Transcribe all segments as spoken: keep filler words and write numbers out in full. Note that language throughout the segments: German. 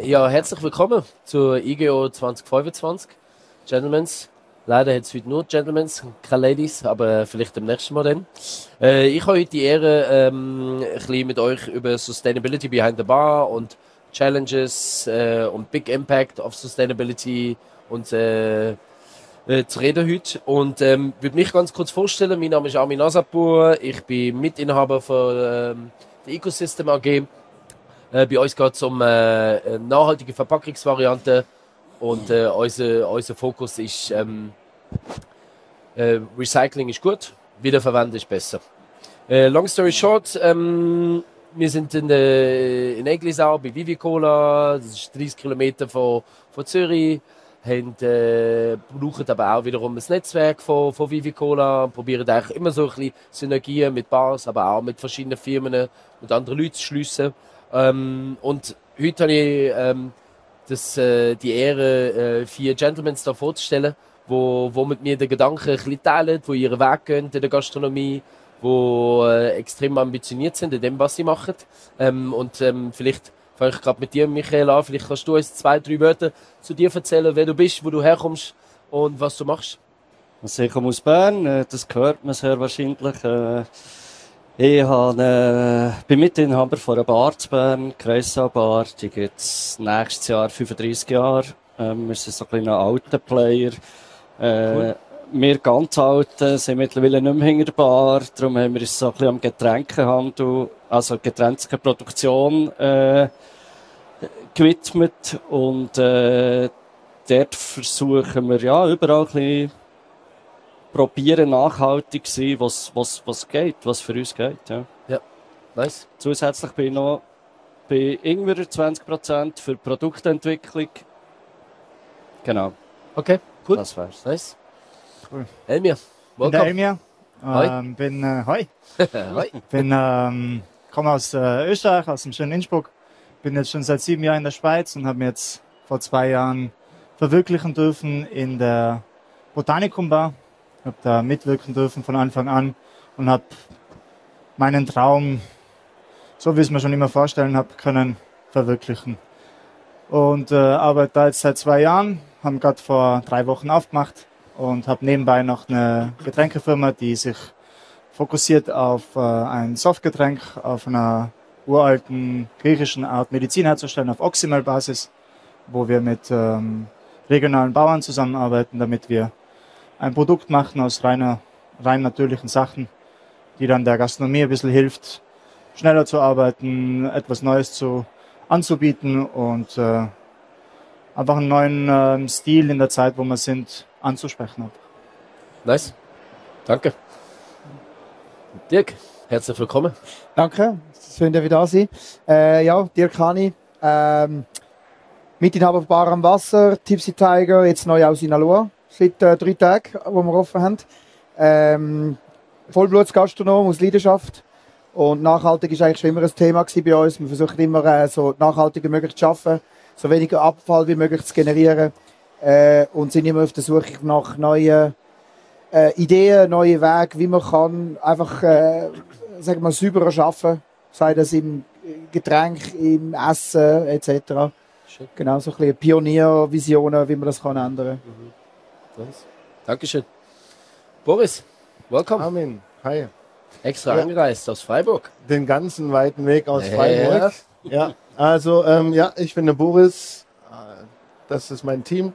Ja, herzlich willkommen zur I G O zwanzig fünfundzwanzig. Gentlemans. Leider hat es heute nur Gentlemans, keine Ladies, aber vielleicht im nächsten Mal dann. Äh, ich habe heute die Ehre, ähm, ein bisschen mit euch über Sustainability Behind the Bar und Challenges äh, und Big Impact of Sustainability und äh, äh, zu reden heute. Und ähm, würde mich ganz kurz vorstellen. Mein Name ist Armin Asapour. Ich bin Mitinhaber von ähm, der Ecosystem A G. Äh, bei uns geht es um äh, nachhaltige Verpackungsvarianten und äh, unser, unser Fokus ist ähm, äh, Recycling ist gut, Wiederverwenden ist besser. Äh, long story short, ähm, wir sind in, der, in Eglisau bei Vivicola, das ist dreißig Kilometer von, von Zürich, haben, äh, brauchen aber auch wiederum ein Netzwerk von, von Vivicola, probieren eigentlich immer so ein bisschen Synergien mit Bars, aber auch mit verschiedenen Firmen, mit anderen Leuten zu schliessen. Ähm, und heute habe ich ähm, das, äh, die Ehre, äh, vier Gentlemen da vorzustellen, wo, wo mit mir den Gedanken ein bisschen teilen, die ihren Weg gehen in der Gastronomie, die äh, extrem ambitioniert sind in dem, was sie machen. Ähm, und ähm, vielleicht fange ich gerade mit dir, Michael, an. Vielleicht kannst du uns zwei, drei Wörter zu dir erzählen, wer du bist, wo du herkommst und was du machst. Also ich komme aus Bern, das hört man sehr wahrscheinlich. Ich habe, äh, bin Mitinhaber von einer Bar zu Bern, Kreisau Bar. Die gibt es nächstes Jahr fünfunddreissig Jahre. Ähm, wir sind so ein kleiner alter Player. Äh, cool. Wir ganz Alten sind mittlerweile nicht mehr hinter der Bar. Darum haben wir uns so ein bisschen am Getränkehandel, also Getränkeproduktion, äh, gewidmet. Und äh, dort versuchen wir ja überall ein bisschen probieren nachhaltig zu sein, was, was, was geht, was für uns geht. Ja, ja. Nice. Zusätzlich bin ich noch bei Ingwer zwanzig Prozent für Produktentwicklung. Genau. Okay, gut. Das wär's. Nice. Cool. Elmir, welcome. Ich bin Elmir. Hoi. Ähm, bin, äh, hoi. Hoi. bin, ähm, komme aus äh, Österreich, aus dem schönen Innsbruck. Bin jetzt schon seit sieben Jahren in der Schweiz und habe mir jetzt vor zwei Jahren verwirklichen dürfen in der Botanikum Bar. Ich habe da mitwirken dürfen von Anfang an und habe meinen Traum, so wie ich es mir schon immer vorstellen habe, können verwirklichen. Und äh, arbeite da jetzt seit zwei Jahren, haben gerade vor drei Wochen aufgemacht und habe nebenbei noch eine Getränkefirma, die sich fokussiert auf äh, ein Softgetränk, auf einer uralten griechischen Art Medizin herzustellen, auf Oxymel-Basis, wo wir mit ähm, regionalen Bauern zusammenarbeiten, damit wir ein Produkt machen aus reiner, rein natürlichen Sachen, die dann der Gastronomie ein bisschen hilft, schneller zu arbeiten, etwas Neues zu, anzubieten und äh, einfach einen neuen äh, Stil in der Zeit, wo wir sind, anzusprechen hat. Nice. Danke. Dirk, herzlich willkommen. Danke, schön, dass wir da sind. Äh, ja, Dirk Hani, ähm, Mitinhaber von Bar am Wasser, Tipsy Tiger, jetzt neu aus Sinaloa. Seit äh, drei Tagen, wo wir offen haben. Ähm, Vollblutsgastronom aus Leidenschaft. Und nachhaltig ist eigentlich schon immer ein Thema bei uns. Wir versuchen immer, äh, so nachhaltig wie möglich zu arbeiten, so weniger Abfall wie möglich zu generieren. Äh, und sind immer auf der Suche nach neuen äh, Ideen, neuen Wegen, wie man kann einfach äh, sagen wir, sauberer arbeiten, sei das im Getränk, im Essen et cetera. Schön. Genau, so ein bisschen Pioniervisionen, wie man das kann ändern kann. Mhm. Nice. Dankeschön. Boris, welcome. Armin, hi. Extra ja. angereist aus Freiburg. Den ganzen weiten Weg aus ja. Freiburg. Ja, also ähm, ja, ich bin der Boris. Das ist mein Team.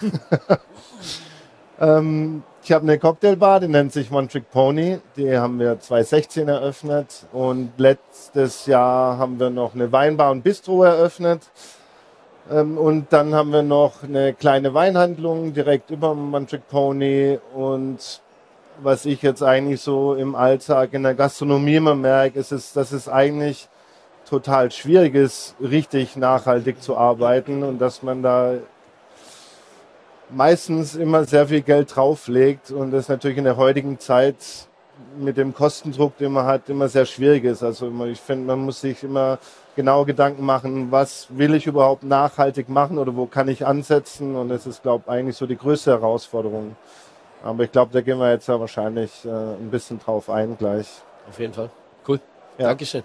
ähm, ich habe eine Cocktailbar, die nennt sich One Trick Pony. Die haben wir zwanzig sechzehn eröffnet und letztes Jahr haben wir noch eine Weinbar und Bistro eröffnet. Und dann haben wir noch eine kleine Weinhandlung direkt über dem One Trick Pony. Und was ich jetzt eigentlich so im Alltag in der Gastronomie immer merke, ist, es, dass es eigentlich total schwierig ist, richtig nachhaltig zu arbeiten und dass man da meistens immer sehr viel Geld drauflegt und das natürlich in der heutigen Zeit mit dem Kostendruck, den man hat, immer sehr schwierig ist. Also ich finde, man muss sich immer genau Gedanken machen, was will ich überhaupt nachhaltig machen oder wo kann ich ansetzen, und das ist, glaube ich, eigentlich so die größte Herausforderung. Aber ich glaube, da gehen wir jetzt ja wahrscheinlich äh, ein bisschen drauf ein gleich. Auf jeden Fall. Cool. Ja. Dankeschön.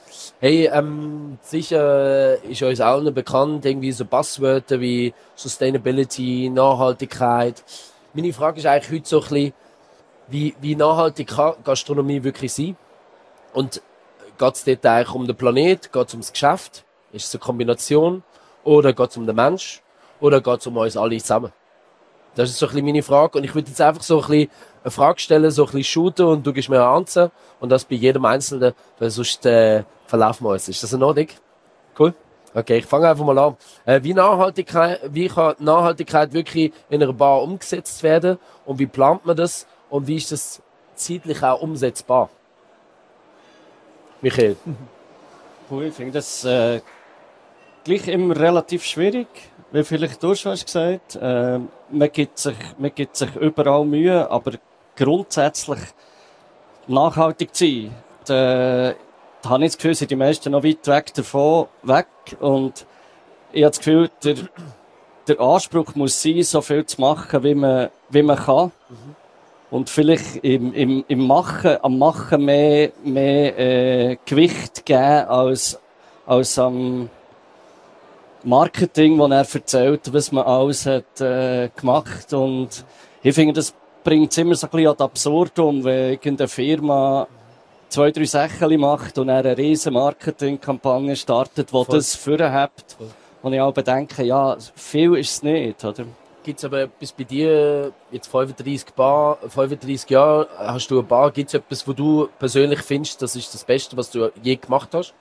Hey, ähm, sicher ist uns allen bekannt, irgendwie so Buzzwörter wie Sustainability, Nachhaltigkeit. Meine Frage ist eigentlich heute so ein bisschen, wie, wie nachhaltig kann Gastronomie wirklich sein? Und geht es dort eigentlich um den Planet, geht es ums Geschäft? Ist es eine Kombination? Oder geht es um den Mensch? Oder geht es um uns alle zusammen? Das ist so ein bisschen meine Frage. Und ich würde jetzt einfach so ein bisschen eine Frage stellen, so ein bisschen shooten und du gibst mir eine Antwort. Und das bei jedem Einzelnen, weil sonst äh, verlaufen wir uns. Ist das in Ordnung? Cool. Okay, ich fange einfach mal an. Äh, wie, Nachhaltigkeit, wie kann Nachhaltigkeit wirklich in einer Bar umgesetzt werden? Und wie plant man das? Und wie ist das zeitlich auch umsetzbar? Michael? Cool, ich finde das äh, gleich immer relativ schwierig, wie vielleicht du schon hast gesagt. Äh, man, gibt sich, man gibt sich überall Mühe, aber grundsätzlich nachhaltig zu sein, da, da habe ich das Gefühl, sind die meisten noch weit weg davon weg. Und ich habe das Gefühl, der, der Anspruch muss sein, so viel zu machen, wie man, wie man kann. Mhm. Und vielleicht im, im, im Machen, am Machen mehr, mehr äh, Gewicht geben als, als am Marketing, wo er erzählt, was man alles hat äh, gemacht. Und ich finde, das bringt es immer so ein bisschen ad absurdum, wenn irgendeine Firma zwei, drei Sachen macht und eine riesen Marketingkampagne startet, die das vorhabt. Und ich auch bedenke, ja, viel ist es nicht, oder? Gibt es aber etwas bei dir, jetzt fünfunddreissig, Bar, fünfunddreissig Jahre, hast du eine Bar, gibt es etwas, wo du persönlich findest, das ist das Beste, was du je gemacht hast?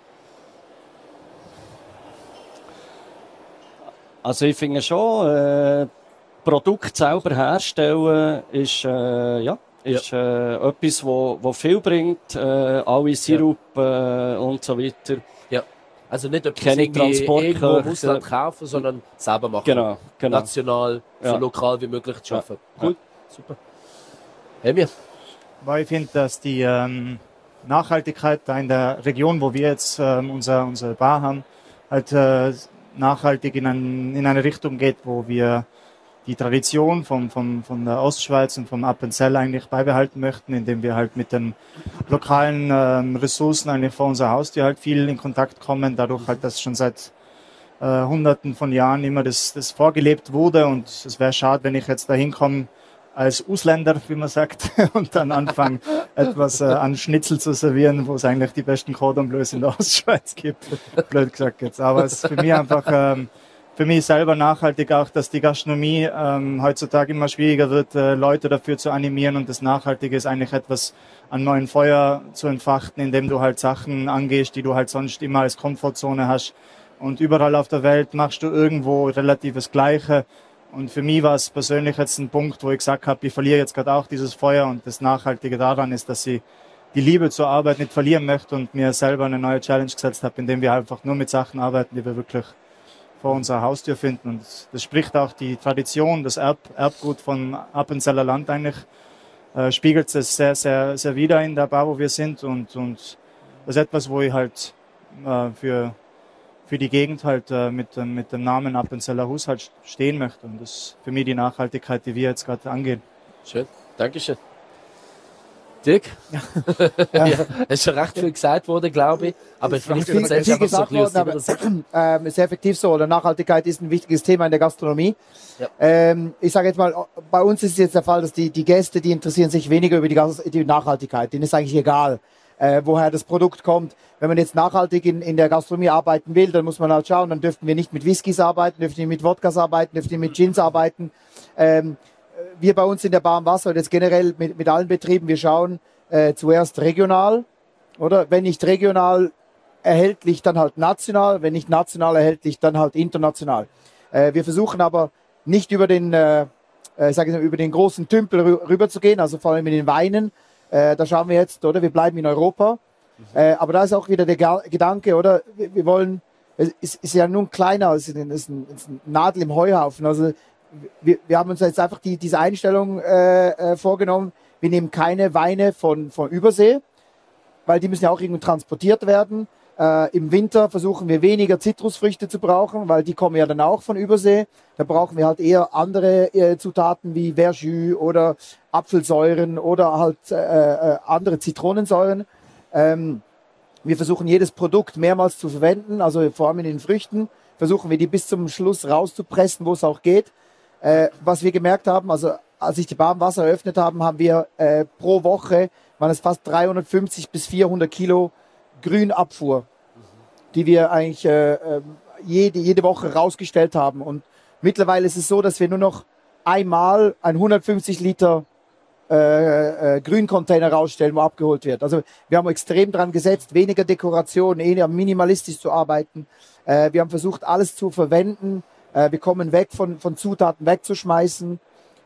Also ich finde schon, äh, Produkt selber herstellen ist, äh, ja, ist äh, etwas, wo, wo viel bringt, äh, alle Sirup äh, und so weiter. Ja. Also nicht etwas Keine irgendwo im Ausland kaufen, sondern selber machen. Genau, genau. National, so Ja. lokal wie möglich zu arbeiten. Ja. Cool, super. Emir? Weil ich finde, dass die ähm, Nachhaltigkeit da in der Region, wo wir jetzt ähm, unser, unsere Bar haben, halt äh, nachhaltig in, ein, in eine Richtung geht, wo wir die Tradition vom, vom, von der Ostschweiz und vom Appenzell eigentlich beibehalten möchten, indem wir halt mit den lokalen ähm, Ressourcen eigentlich vor unser Haustür halt viel in Kontakt kommen, dadurch halt, dass schon seit äh, Hunderten von Jahren immer das, das vorgelebt wurde und es wäre schade, wenn ich jetzt da hinkomme als Ausländer, wie man sagt, und dann anfange, etwas äh, an Schnitzel zu servieren, wo es eigentlich die besten Cordon Bleus in der Ostschweiz gibt. Blöd gesagt jetzt. Aber es ist für mich einfach, ähm, für mich selber nachhaltig auch, dass die Gastronomie ähm, heutzutage immer schwieriger wird, äh, Leute dafür zu animieren und das Nachhaltige ist eigentlich etwas an neuen Feuer zu entfachen, indem du halt Sachen angehst, die du halt sonst immer als Komfortzone hast. Und überall auf der Welt machst du irgendwo relativ das Gleiche. Und für mich war es persönlich jetzt ein Punkt, wo ich gesagt habe, ich verliere jetzt gerade auch dieses Feuer und das Nachhaltige daran ist, dass ich die Liebe zur Arbeit nicht verlieren möchte und mir selber eine neue Challenge gesetzt habe, indem wir einfach nur mit Sachen arbeiten, die wir wirklich vor unserer Haustür finden. Und das spricht auch die Tradition, das Erb, Erbgut von Appenzeller Land eigentlich, äh, spiegelt es sehr, sehr, sehr wider in der Bar, wo wir sind. Und, und das ist etwas, wo ich halt äh, für, für die Gegend halt äh, mit, mit dem Namen Appenzeller Hus halt stehen möchte. Und das ist für mich die Nachhaltigkeit, die wir jetzt gerade angehen. Schön, Dankeschön. Dirk? Ja. Ja, es ist schon recht viel gesagt worden, glaube ich. Aber vielleicht viel, erzählst viel du einfach so ein gesagt bisschen worden, aber ähm, ist effektiv so. Oder Nachhaltigkeit ist ein wichtiges Thema in der Gastronomie. Ja. Ähm, ich sage jetzt mal, bei uns ist es jetzt der Fall, dass die, die Gäste, die interessieren sich weniger über die, Gas die Nachhaltigkeit. Denen ist eigentlich egal, äh, woher das Produkt kommt. Wenn man jetzt nachhaltig in, in der Gastronomie arbeiten will, dann muss man halt schauen, dann dürften wir nicht mit Whiskys arbeiten, dürften wir mit Wodkas arbeiten, dürften wir mit Gins arbeiten. Ähm, wir bei uns in der Bar am Wasser und jetzt generell mit, mit allen Betrieben, wir schauen äh, zuerst regional, oder? Wenn nicht regional erhältlich, dann halt national, wenn nicht national erhältlich, dann halt international. Äh, wir versuchen aber nicht über den, äh, äh, sag ich mal, über den großen Tümpel rü rüber zu gehen, also vor allem in den Weinen. Äh, da schauen wir jetzt, oder? Wir bleiben in Europa. Mhm. Äh, aber da ist auch wieder der Ga Gedanke, oder? Wir, wir wollen, es ist, ist ja nun kleiner, es ist ein, es ist ein, es ist ein Nadel im Heuhaufen. Also wir, wir haben uns jetzt einfach die, diese Einstellung äh, äh, vorgenommen. Wir nehmen keine Weine von, von Übersee, weil die müssen ja auch irgendwie transportiert werden. Äh, Im Winter versuchen wir weniger Zitrusfrüchte zu brauchen, weil die kommen ja dann auch von Übersee. Da brauchen wir halt eher andere äh, Zutaten wie Verjus oder Apfelsäuren oder halt äh, äh, andere Zitronensäuren. Ähm, Wir versuchen jedes Produkt mehrmals zu verwenden, also vor allem in den Früchten, versuchen wir die bis zum Schluss rauszupressen, wo es auch geht. Äh, was wir gemerkt haben, also als ich die Bar am Wasser eröffnet haben, haben wir äh, pro Woche, waren es fast dreihundertfünfzig bis vierhundert Kilo Grünabfuhr, die wir eigentlich äh, äh, jede, jede Woche rausgestellt haben. Und mittlerweile ist es so, dass wir nur noch einmal ein hundertfünfzig Liter äh, äh, Grüncontainer rausstellen, wo abgeholt wird. Also wir haben extrem dran gesetzt, weniger Dekoration, eher minimalistisch zu arbeiten. Äh, wir haben versucht, alles zu verwenden. Äh, wir kommen weg von, von Zutaten wegzuschmeißen.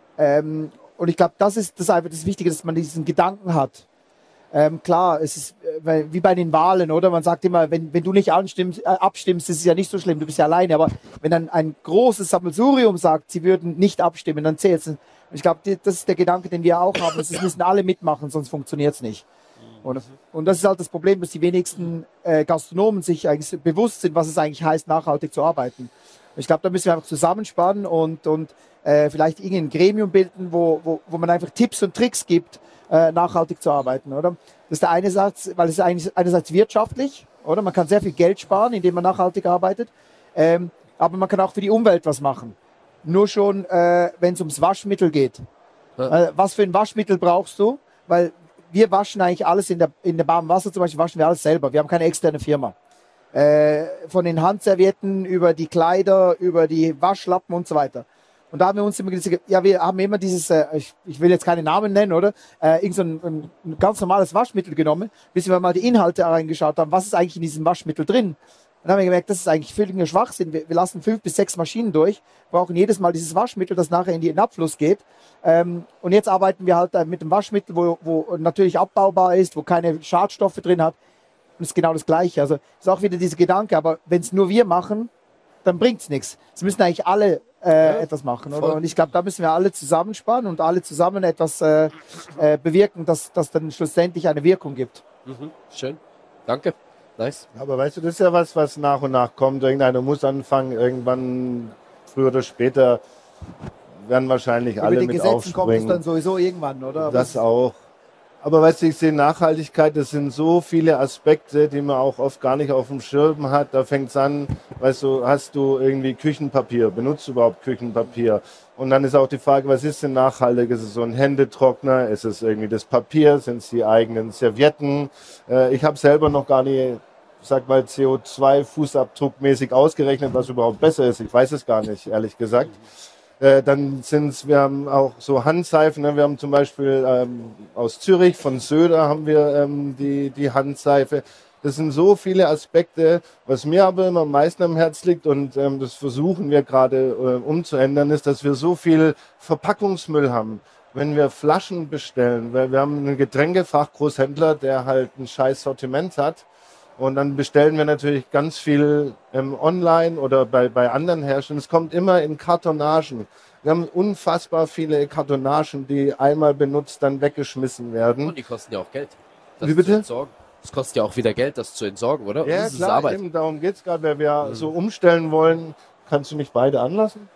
Ähm, und ich glaube, das ist das ist einfach das Wichtige, dass man diesen Gedanken hat. Ähm, klar, es ist äh, wie bei den Wahlen, oder? Man sagt immer, wenn, wenn du nicht anstimmst, äh, abstimmst, ist es ja nicht so schlimm, du bist ja alleine. Aber wenn dann ein großes Sammelsurium sagt, sie würden nicht abstimmen, dann zählt es. Ich glaube, das ist der Gedanke, den wir auch haben. Es müssen alle mitmachen, sonst funktioniert es nicht. Und, und das ist halt das Problem, dass die wenigsten äh, Gastronomen sich eigentlich bewusst sind, was es eigentlich heißt, nachhaltig zu arbeiten. Ich glaube, da müssen wir einfach zusammenspannen und, und äh, vielleicht irgendein Gremium bilden, wo, wo, wo man einfach Tipps und Tricks gibt, äh, nachhaltig zu arbeiten, oder? Das ist der eine Satz, weil es ist eigentlich einerseits wirtschaftlich, oder? Man kann sehr viel Geld sparen, indem man nachhaltig arbeitet, ähm, aber man kann auch für die Umwelt was machen. Nur schon, äh, wenn es ums Waschmittel geht. Ja. Äh, was für ein Waschmittel brauchst du? Weil wir waschen eigentlich alles in der, in der Bar am Wasser zum Beispiel, waschen wir alles selber. Wir haben keine externe Firma. Äh, von den Handservietten über die Kleider, über die Waschlappen und so weiter. Und da haben wir uns immer gesagt, ja, wir haben immer dieses, äh, ich, ich will jetzt keine Namen nennen, oder? Äh, irgend so ein, ein, ein ganz normales Waschmittel genommen, bis wir mal die Inhalte reingeschaut haben, was ist eigentlich in diesem Waschmittel drin? Und dann haben wir gemerkt, das ist eigentlich völliger Schwachsinn. Wir, wir lassen fünf bis sechs Maschinen durch, brauchen jedes Mal dieses Waschmittel, das nachher in den Abfluss geht. Ähm, und jetzt arbeiten wir halt mit dem Waschmittel, wo, wo natürlich abbaubar ist, wo keine Schadstoffe drin hat. Und es ist genau das Gleiche. Also ist auch wieder dieser Gedanke, aber wenn es nur wir machen, dann bringt's nichts. Es müssen eigentlich alle äh, ja, etwas machen. Oder? Und ich glaube, da müssen wir alle zusammenspannen und alle zusammen etwas äh, äh, bewirken, dass das dann schlussendlich eine Wirkung gibt. Mhm. Schön. Danke. Nice. Aber weißt du, das ist ja was, was nach und nach kommt. Irgendeiner muss anfangen, irgendwann, früher oder später, werden wahrscheinlich Über alle die mit Gesetzen aufspringen. kommt es dann sowieso irgendwann, oder? Das auch. Aber weißt du, ich sehe Nachhaltigkeit, das sind so viele Aspekte, die man auch oft gar nicht auf dem Schirm hat. Da fängt es an, weißt du, hast du irgendwie Küchenpapier, benutzt du überhaupt Küchenpapier? Und dann ist auch die Frage, was ist denn nachhaltig? Ist es so ein Händetrockner? Ist es irgendwie das Papier? Sind es die eigenen Servietten? Äh, ich habe selber noch gar nicht, sag mal, C O zwei Fußabdruckmäßig ausgerechnet, was überhaupt besser ist. Ich weiß es gar nicht, ehrlich gesagt. Äh, dann sind's, wir haben auch so Handseifen. Ne? Wir haben zum Beispiel ähm, aus Zürich, von Söder haben wir ähm, die, die Handseife. Das sind so viele Aspekte. Was mir aber immer am meisten am Herz liegt, und ähm, das versuchen wir gerade äh, umzuändern, ist, dass wir so viel Verpackungsmüll haben. Wenn wir Flaschen bestellen, weil wir haben einen Getränkefachgroßhändler, der halt ein scheiß Sortiment hat. Und dann bestellen wir natürlich ganz viel ähm, online oder bei, bei anderen Herstellern. Es kommt immer in Kartonagen. Wir haben unfassbar viele Kartonagen, die einmal benutzt, dann weggeschmissen werden. Und die kosten ja auch Geld. Das Wie bitte? zu entsorgen. Das kostet ja auch wieder Geld, das zu entsorgen, oder? Ja, das ist klar, Arbeit. eben, darum geht's gerade, weil wir mhm. so umstellen wollen. Kannst du mich beide anlassen?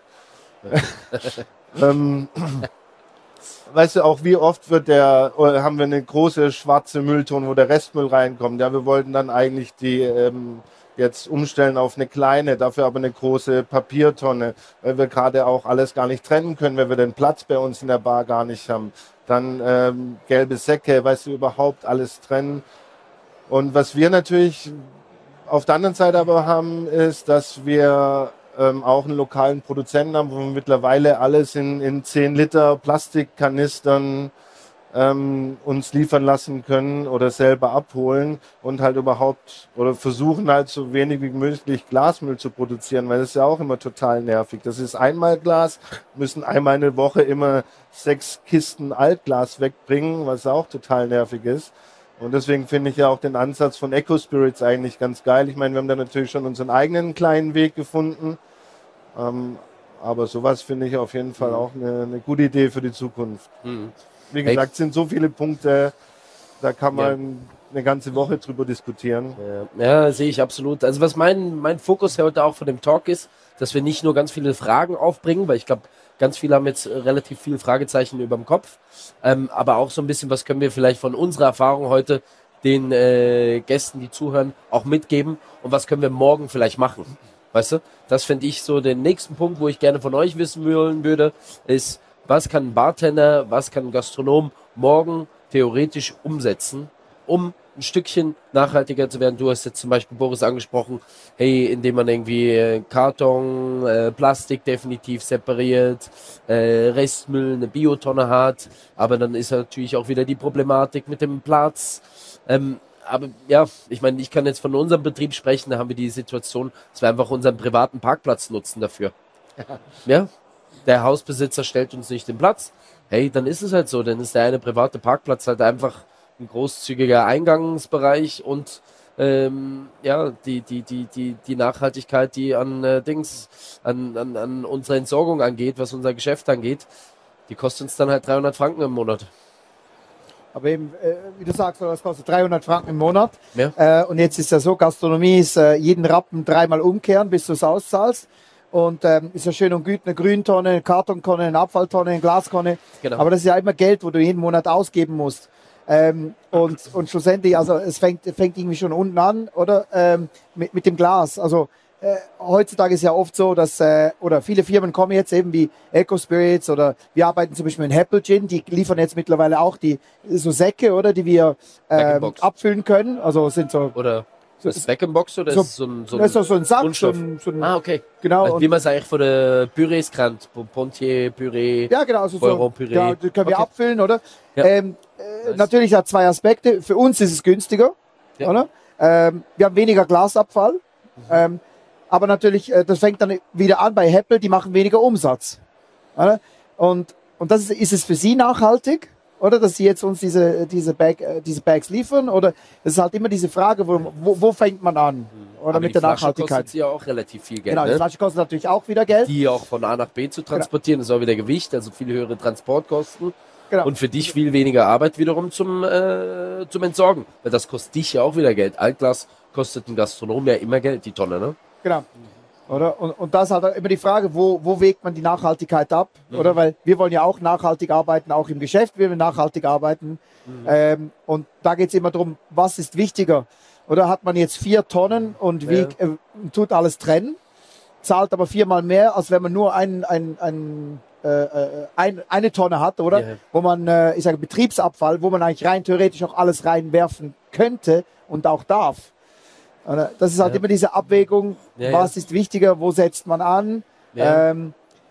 ähm, weißt du, auch wie oft wird der, oder haben wir eine große schwarze Mülltonne, wo der Restmüll reinkommt. Ja, wir wollten dann eigentlich die ähm, jetzt umstellen auf eine kleine, dafür aber eine große Papiertonne, weil wir gerade auch alles gar nicht trennen können, weil wir den Platz bei uns in der Bar gar nicht haben. Dann ähm, gelbe Säcke, weißt du, überhaupt alles trennen. Und was wir natürlich auf der anderen Seite aber haben, ist, dass wir ähm, auch einen lokalen Produzenten haben, wo wir mittlerweile alles in, in zehn Liter Plastikkanistern ähm, uns liefern lassen können oder selber abholen und halt überhaupt oder versuchen halt so wenig wie möglich Glasmüll zu produzieren, weil das ist ja auch immer total nervig. Das ist Einmalglas, müssen einmal eine Woche immer sechs Kisten Altglas wegbringen, was auch total nervig ist. Und deswegen finde ich ja auch den Ansatz von EcoSpirits eigentlich ganz geil. Ich meine, wir haben da natürlich schon unseren eigenen kleinen Weg gefunden. Ähm, aber sowas finde ich auf jeden Fall auch eine, eine gute Idee für die Zukunft. Mhm. Wie gesagt, es sind so viele Punkte, da kann man ja eine ganze Woche drüber diskutieren. Ja, ja, sehe ich absolut. Also was mein, mein Fokus heute auch von dem Talk ist, dass wir nicht nur ganz viele Fragen aufbringen, weil ich glaube, ganz viele haben jetzt relativ viele Fragezeichen über dem Kopf, ähm, aber auch so ein bisschen, was können wir vielleicht von unserer Erfahrung heute den äh, Gästen, die zuhören, auch mitgeben und was können wir morgen vielleicht machen? Weißt du? Das finde ich so den nächsten Punkt, wo ich gerne von euch wissen wollen würde, ist, was kann ein Bartender, was kann ein Gastronom morgen theoretisch umsetzen, um ein Stückchen nachhaltiger zu werden. Du hast jetzt zum Beispiel, Boris, angesprochen, hey, indem man irgendwie äh, Karton, äh, Plastik definitiv separiert, äh, Restmüll, eine Biotonne hat, aber dann ist natürlich auch wieder die Problematik mit dem Platz. Ähm, aber ja, ich meine, ich kann jetzt von unserem Betrieb sprechen, da haben wir die Situation, dass wir einfach unseren privaten Parkplatz nutzen dafür. Ja, der Hausbesitzer stellt uns nicht den Platz. Hey, dann ist es halt so, dann ist der eine private Parkplatz halt einfach ein großzügiger Eingangsbereich und ähm, ja, die, die, die, die, die Nachhaltigkeit, die an äh, Dings, an, an, an unsere Entsorgung angeht, was unser Geschäft angeht, die kostet uns dann halt dreihundert Franken im Monat. Aber eben, äh, wie du sagst, das kostet dreihundert Franken im Monat. Ja. Äh, und jetzt ist ja so, Gastronomie ist äh, jeden Rappen dreimal umkehren, bis du es auszahlst. Und ähm, ist ja schön und gut, eine Grüntonne, eine Kartontonne, eine Abfalltonne, eine Glastonne. Genau. Aber das ist ja immer Geld, wo du jeden Monat ausgeben musst. Ähm, und, und schlussendlich, also es fängt, fängt irgendwie schon unten an, oder? Ähm, mit, mit dem Glas. Also äh, heutzutage ist ja oft so, dass, äh, oder viele Firmen kommen jetzt eben wie Eco Spirits oder wir arbeiten zum Beispiel mit Apple Gin, die liefern jetzt mittlerweile auch die so Säcke, oder, die wir ähm, abfüllen können. Also sind so. Oder ist das Back-in-Box oder so, ist es so ein, so ein, das ist so ein Sack, Kunststoff? so ein, so ein, ah, okay. Genau. Also, wie man es eigentlich von der Pürees kennt. Pontier, Püree, ja, genau, also so, Püree. Ja, die können wir okay. abfüllen, oder? Ja. Ähm, äh, nice. Natürlich hat zwei Aspekte. Für uns ist es günstiger, ja. oder? Ähm, wir haben weniger Glasabfall. Mhm. Ähm, aber natürlich, äh, das fängt dann wieder an bei Apple, die machen weniger Umsatz. Oder? Und, und das ist, ist es für sie nachhaltig? Oder, dass sie jetzt uns diese, diese, Bag, äh, diese Bags liefern? Oder das ist halt immer diese Frage, wo, wo, wo fängt man an? Oder aber mit die der Flasche Nachhaltigkeit? kostet ja auch relativ viel Geld. Genau, ne? die Flasche kostet natürlich auch wieder Geld. Die auch von A nach B zu transportieren, genau. Ist auch wieder Gewicht, also viel höhere Transportkosten. Genau. Und für dich viel weniger Arbeit wiederum zum, äh, zum Entsorgen. Weil das kostet dich ja auch wieder Geld. Altglas kostet ein Gastronom ja immer Geld, die Tonne, ne? Genau. Oder? Und, und das ist halt immer die Frage, wo, wo wägt man die Nachhaltigkeit ab? Mhm. Oder? Weil wir wollen ja auch nachhaltig arbeiten, auch im Geschäft wir wollen nachhaltig arbeiten. Mhm. Ähm, und da geht es immer darum, was ist wichtiger? Oder hat man jetzt vier Tonnen und wiegt, ja. äh, tut alles trennen, zahlt aber viermal mehr, als wenn man nur ein, ein, ein, äh, ein, eine Tonne hat, oder? Ja. Wo man, äh, ich sage Betriebsabfall, wo man eigentlich rein theoretisch auch alles reinwerfen könnte und auch darf. Das ist halt ja. immer diese Abwägung, ja, was ja. ist wichtiger, wo setzt man an. Ja, ähm,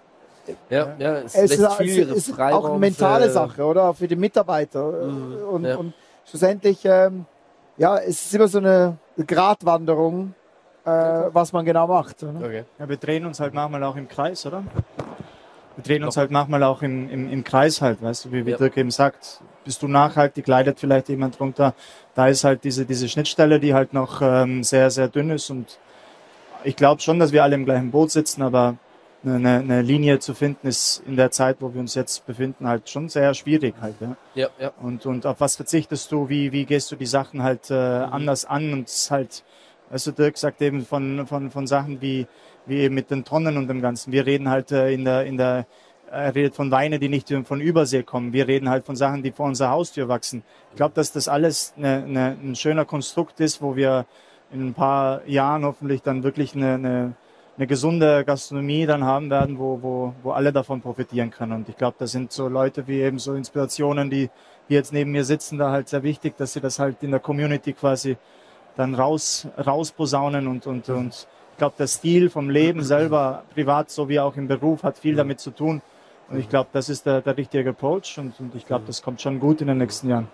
ja, ja es, es lässt ist, viel es ist auch eine mentale für, Sache, oder? Für die Mitarbeiter. Mhm, und, ja. und schlussendlich, ähm, ja, es ist immer so eine Gratwanderung, äh, was man genau macht. Okay. Ja, wir drehen uns halt manchmal auch im Kreis, oder? Wir drehen uns halt manchmal auch im, im, im Kreis halt, weißt du, wie, wie ja. Dirk eben sagt, bist du nachhaltig, leidet vielleicht jemand drunter. Da ist halt diese, diese Schnittstelle, die halt noch ähm, sehr, sehr dünn ist und ich glaube schon, dass wir alle im gleichen Boot sitzen, aber eine, eine Linie zu finden ist in der Zeit, wo wir uns jetzt befinden, halt schon sehr schwierig halt. Ja, ja. ja. Und, und auf was verzichtest du, wie, wie gehst du die Sachen halt äh, mhm. anders an und es ist halt, also Dirk sagt eben von, von, von Sachen wie, wie eben mit den Tonnen und dem Ganzen. Wir reden halt äh, in der, in der, er redet von Weine, die nicht von Übersee kommen. Wir reden halt von Sachen, die vor unserer Haustür wachsen. Ich glaube, dass das alles eine, eine, ein schöner Konstrukt ist, wo wir in ein paar Jahren hoffentlich dann wirklich eine, eine, eine gesunde Gastronomie dann haben werden, wo, wo, wo alle davon profitieren können. Und ich glaube, da sind so Leute wie eben so Inspirationen, die hier jetzt neben mir sitzen, da halt sehr wichtig, dass sie das halt in der Community quasi dann raus, rausposaunen und, und, und ich glaube, der Stil vom Leben selber, privat sowie auch im Beruf, hat viel damit zu tun. Und ich glaube, das ist der, der richtige Approach und, und ich glaube, das kommt schon gut in den nächsten Jahren.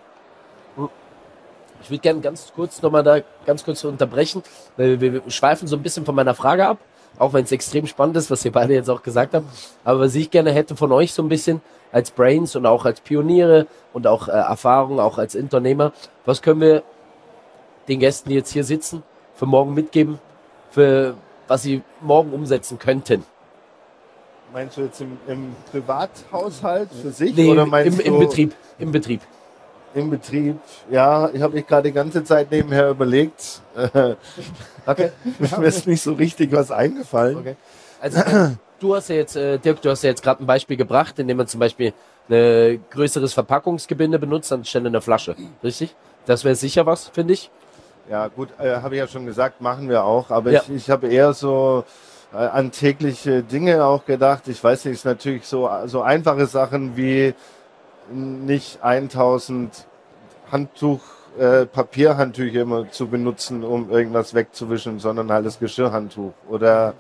Ich würde gerne ganz kurz nochmal da ganz kurz unterbrechen, weil wir schweifen so ein bisschen von meiner Frage ab, auch wenn es extrem spannend ist, was ihr beide jetzt auch gesagt habt. Aber was ich gerne hätte von euch so ein bisschen als Brains und auch als Pioniere und auch äh, Erfahrung, auch als Unternehmer, was können wir den Gästen, die jetzt hier sitzen, für morgen mitgeben, für was sie morgen umsetzen könnten? Meinst du jetzt im, im Privathaushalt für sich? Nee, oder im, meinst im, im du Betrieb. Im Betrieb. Im Betrieb, ja, ich habe mich gerade die ganze Zeit nebenher überlegt. Okay. Mir ist nicht so richtig was eingefallen. Okay. Also du hast ja jetzt, äh, Dirk, du hast ja jetzt gerade ein Beispiel gebracht, indem man zum Beispiel ein größeres Verpackungsgebinde benutzt anstelle einer Flasche. Richtig? Das wäre sicher was, finde ich. Ja gut, äh, habe ich ja schon gesagt, machen wir auch. Aber Ja. ich, ich habe eher so äh, an tägliche Dinge auch gedacht. Ich weiß nicht, es ist natürlich so, so einfache Sachen wie nicht tausend Handtuch, äh, Papierhandtücher immer zu benutzen, um irgendwas wegzuwischen, sondern halt das Geschirrhandtuch. Oder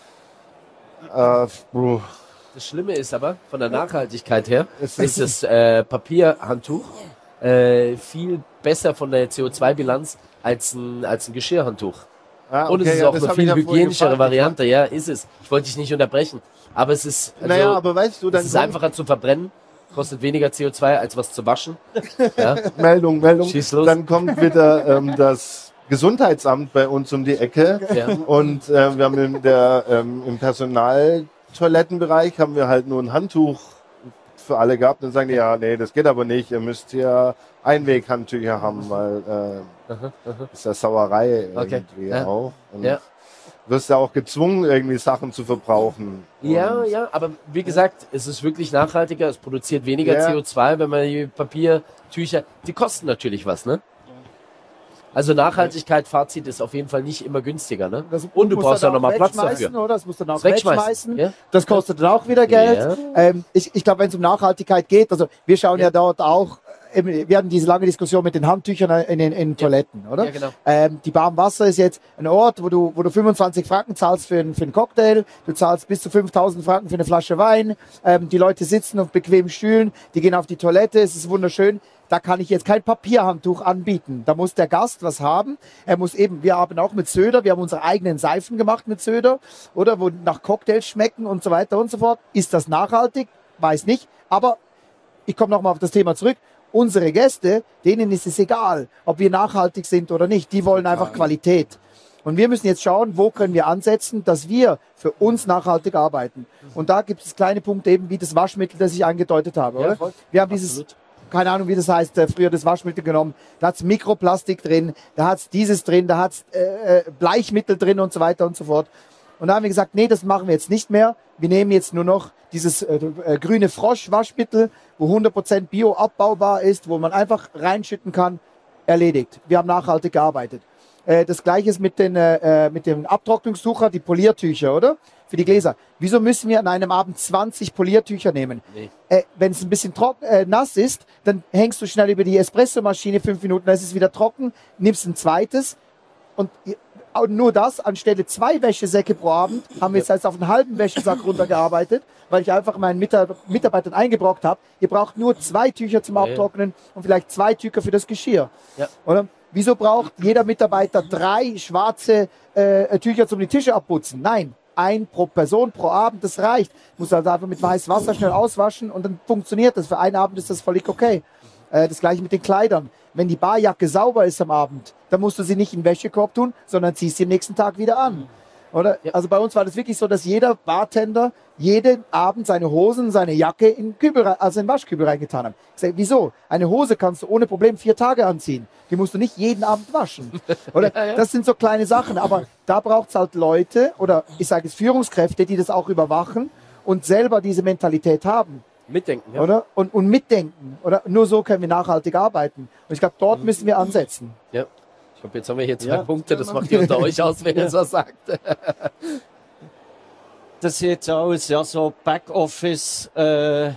äh, bruh, Das Schlimme ist aber, von der Nachhaltigkeit her, Es ist das äh, Papierhandtuch äh, viel besser von der C O zwei Bilanz als ein, als ein Geschirrhandtuch. ah, Und es ist ja, auch das eine hab ich viel ja vorhin hygienischere gefragt. Variante. Ja, ist es. Ich wollte dich nicht unterbrechen. Aber es ist, also, Naja, aber weißt du, dann es ist kommt- einfacher zu verbrennen, kostet weniger C O zwei als was zu waschen. Ja, Meldung, Meldung. Schieß los. Dann kommt wieder ähm, das Gesundheitsamt bei uns um die Ecke. ja. Und äh, wir haben in der, ähm, im Personaltoilettenbereich haben wir halt nur ein Handtuch für alle gehabt. Dann sagen die, ja, nee, das geht aber nicht. Ihr müsst hier Einweghandtücher haben, weil äh, Aha, aha. ist ja Sauerei Okay. irgendwie Ja. auch. Und Ja. wirst ja auch gezwungen, irgendwie Sachen zu verbrauchen. Ja, Und ja, aber wie gesagt, es ist wirklich nachhaltiger, es produziert weniger Ja. C O zwei, wenn man die Papiertücher, die kosten natürlich was, ne? Also Nachhaltigkeit, Fazit, ist auf jeden Fall nicht immer günstiger, ne? Das Und du musst brauchst ja dann auch nochmal Platz wegschmeißen, dafür. Oder? Das musst du dann auch Das wegschmeißen, wegschmeißen. ja? Das kostet dann auch wieder Geld. Ja. Ähm, ich ich glaube, wenn es um Nachhaltigkeit geht, also wir schauen ja, dort auch, eben, wir hatten diese lange Diskussion mit den Handtüchern in den in Toiletten, oder? Ja, genau. Ähm, die Bar am Wasser ist jetzt ein Ort, wo du, wo du fünfundzwanzig Franken zahlst für, einen- für einen Cocktail, du zahlst bis zu fünftausend Franken für eine Flasche Wein, ähm, die Leute sitzen auf bequemen Stühlen, die gehen auf die Toilette, es ist wunderschön. Da kann ich jetzt kein Papierhandtuch anbieten. Da muss der Gast was haben. Er muss eben, wir haben auch mit Söder, wir haben unsere eigenen Seifen gemacht mit Söder, oder, wo nach Cocktails schmecken und so weiter und so fort. Ist das nachhaltig? Weiß nicht. Aber ich komme nochmal auf das Thema zurück. Unsere Gäste, denen ist es egal, ob wir nachhaltig sind oder nicht. Die wollen einfach Qualität. Und wir müssen jetzt schauen, wo können wir ansetzen, dass wir für uns nachhaltig arbeiten. Und da gibt es kleine Punkte eben wie das Waschmittel, das ich angedeutet habe. Ja, Oder? voll. Wir haben dieses, Absolut. keine Ahnung, wie das heißt, äh, früher das Waschmittel genommen. Da hat's Mikroplastik drin, da hat's dieses drin, da hat's äh, äh, Bleichmittel drin und so weiter und so fort. Und da haben wir gesagt, nee, das machen wir jetzt nicht mehr. Wir nehmen jetzt nur noch dieses äh, äh, grüne Frosch-Waschmittel, wo hundert Prozent bio abbaubar ist, wo man einfach reinschütten kann. Erledigt. Wir haben nachhaltig gearbeitet. Äh, das Gleiche ist mit den, äh, mit dem Abtrocknungstucher, die Poliertücher, oder? Für die Gläser. Wieso müssen wir an einem Abend zwanzig Poliertücher nehmen? Nee. Äh, wenn es ein bisschen trocken, äh, nass ist, dann hängst du schnell über die Espressomaschine, fünf Minuten, dann ist es wieder trocken, nimmst ein zweites und ihr- auch nur das, anstelle zwei Wäschesäcke pro Abend, haben wir jetzt als auf einen halben Wäschesack runtergearbeitet, weil ich einfach meinen Mitar- Mitarbeitern eingebrockt habe, ihr braucht nur zwei Tücher zum Ja. Abtrocknen und vielleicht zwei Tücher für das Geschirr. Ja. Oder? Wieso braucht jeder Mitarbeiter drei schwarze äh, Tücher zum die Tische abputzen? Nein, ein pro Person pro Abend, das reicht. Muss also einfach mit heißem Wasser schnell auswaschen und dann funktioniert das. Für einen Abend ist das völlig okay. Äh, das gleiche mit den Kleidern. Wenn die Barjacke sauber ist am Abend, dann musst du sie nicht in den Wäschekorb tun, sondern ziehst sie am nächsten Tag wieder an. Oder? Ja. Also bei uns war das wirklich so, dass jeder Bartender jeden Abend seine Hosen, seine Jacke in den Kübel, rein- also in den Waschkübel reingetan hat. Ich sag, wieso? Eine Hose kannst du ohne Problem vier Tage anziehen. Die musst du nicht jeden Abend waschen. Oder? Ja, ja. Das sind so kleine Sachen. Aber da braucht es halt Leute oder ich sage es Führungskräfte, die das auch überwachen und selber diese Mentalität haben. Mitdenken, ja. Oder? Und, und mitdenken. Oder? Nur so können wir nachhaltig arbeiten. Und ich glaube, dort müssen wir ansetzen. ja. Ich glaube, jetzt haben wir hier zwei Ja. Punkte, das macht ihr unter euch aus, wenn ihr es was sagt. Das sind jetzt alles ja so Backoffice-Themen,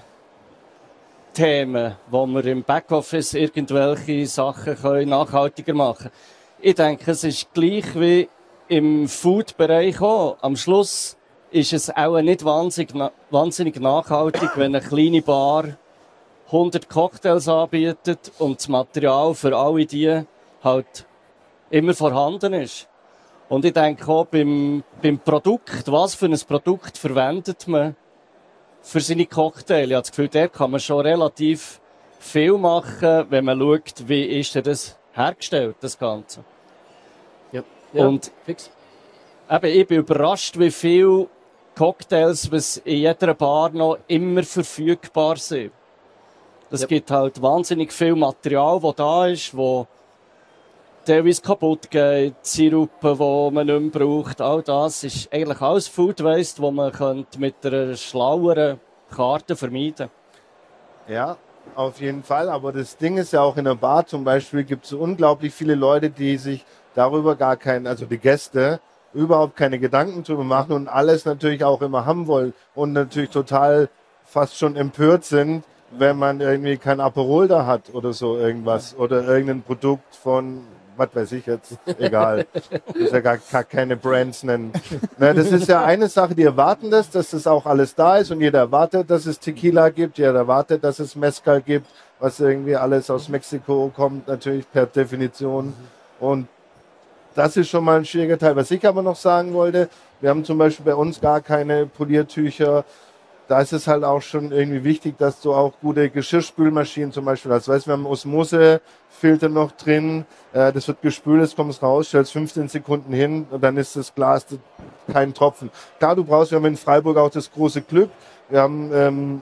wo wir im Backoffice irgendwelche Sachen können nachhaltiger machen können. Ich denke, es ist gleich wie im Food-Bereich auch. Am Schluss ist es auch nicht wahnsinnig, wahnsinnig nachhaltig, wenn eine kleine Bar hundert Cocktails anbietet und das Material für alle die halt immer vorhanden ist. Und ich denke auch beim, beim Produkt, was für ein Produkt verwendet man für seine Cocktails? Ich habe das Gefühl, der kann man schon relativ viel machen, wenn man schaut, wie ist denn das hergestellt, das Ganze. Ja. ja. Und fix. eben, ich bin überrascht, wie viele Cocktails was in jeder Bar noch immer verfügbar sind. Es Ja. gibt halt wahnsinnig viel Material, das da ist, wo teilweise kaputt geht, Sirupen, die man nicht mehr braucht. All das ist eigentlich alles Food Waste, das man könnte mit einer schlaueren Karte vermeiden Ja, auf jeden Fall. Aber das Ding ist ja auch in der Bar zum Beispiel, gibt es so unglaublich viele Leute, die sich darüber gar keinen, also die Gäste, überhaupt keine Gedanken drüber machen und alles natürlich auch immer haben wollen und natürlich total fast schon empört sind, wenn man irgendwie kein Aperol da hat oder so irgendwas oder irgendein Produkt von, was weiß ich jetzt, egal, ich ja gar, gar keine Brands nennen. Na, das ist ja eine Sache, die erwarten das, dass das auch alles da ist und jeder erwartet, dass es Tequila gibt, jeder erwartet, dass es Mezcal gibt, was irgendwie alles aus Mexiko kommt, natürlich per Definition. Und das ist schon mal ein schwieriger Teil. Was ich aber noch sagen wollte, wir haben zum Beispiel bei uns gar keine Poliertücher. Da ist es halt auch schon irgendwie wichtig, dass du auch gute Geschirrspülmaschinen zum Beispiel hast. Weißt, wir haben Osmosefilter noch drin, äh, das wird gespült, es kommt raus, stellst fünfzehn Sekunden hin und dann ist das Glas kein Tropfen. Klar, du brauchst, wir haben in Freiburg auch das große Glück, wir haben ähm,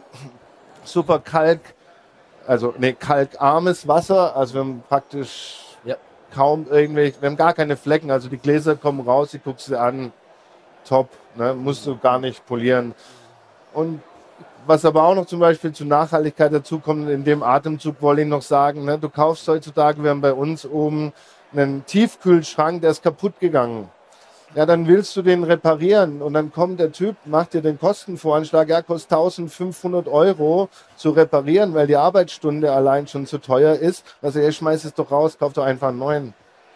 super Kalk, also ne, kalkarmes Wasser, also wir haben praktisch ja. kaum irgendwelche, wir haben gar keine Flecken, also die Gläser kommen raus, die guckst du an, top, ne, musst du gar nicht polieren. Und was aber auch noch zum Beispiel zur Nachhaltigkeit dazu kommt, in dem Atemzug wollte ich noch sagen, ne, du kaufst heutzutage, wir haben bei uns oben einen Tiefkühlschrank, der ist kaputt gegangen. Ja, dann willst du den reparieren und dann kommt der Typ, macht dir den Kostenvoranschlag, ja, kostet eintausendfünfhundert Euro zu reparieren, weil die Arbeitsstunde allein schon zu teuer ist. Also, er schmeißt es doch raus, kauft doch einfach einen neuen.